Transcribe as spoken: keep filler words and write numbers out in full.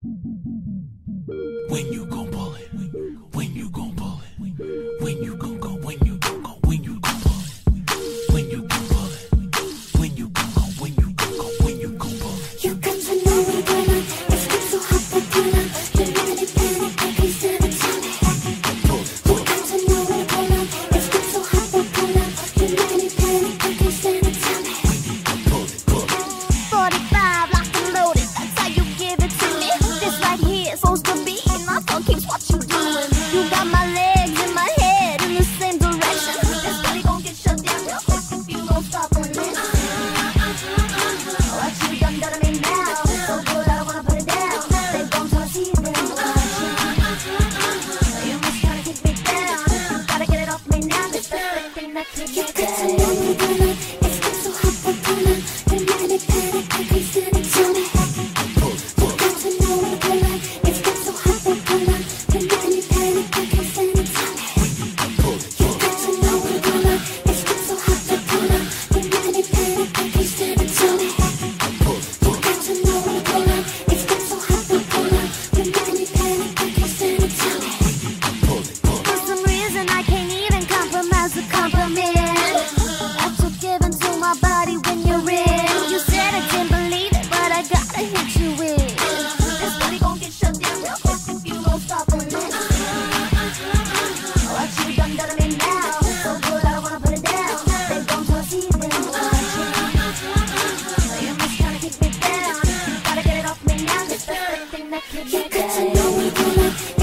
When you gon' pull it? When you gon' pull it? When you gon' go? When you gon' go? When you gon' pull it? When you gon' pull it? When you gon' go? When you gon' go? When you gon' pull it? You got to know what going on. It's been so hot for dinner. You know the panic, I can't stand it. Tell me. You got to know what going on. It's been so hot for dinner. You know the panic, I can't stand it. Tell me. forty-five, locked and loaded. That's how you give it to me. This right here is supposed to be in my phone. Keeps what you doing. You got my legs and my head in the same direction. This body gon' get shut down real quick if you don't stop on this. What you done done to me now? So good, I don't wanna put it down. They gon' tell us even. You must try to kick me down. Gotta get it off me now. This the thing that keeps You me got to know what going on. It's been so hot for dinner. You know the panic, I can't stand it. Tell me. You got to know what going on. It's been so hot for dinner. You know the panic, I can't stand it. Tell me. You got to know what going on. It's been so hot for dinner. You know the panic, I can't stand it. Tell me. You got to know what going on. It's been so hot for dinner. You know the panic, I can't stand it. Tell me. For some reason I can't even compromise a compliment. That's what's given to my body when you're in. You said I didn't believe it, but I gotta hit you with. This body gon' get shut down real quick if you don't stop on this. What you done done to me now? So good, I don't wanna put it down. They gon' tell us even. You must try to kick me down. Gotta get it off me now. This the thing that keeps You me got to down. know what going on.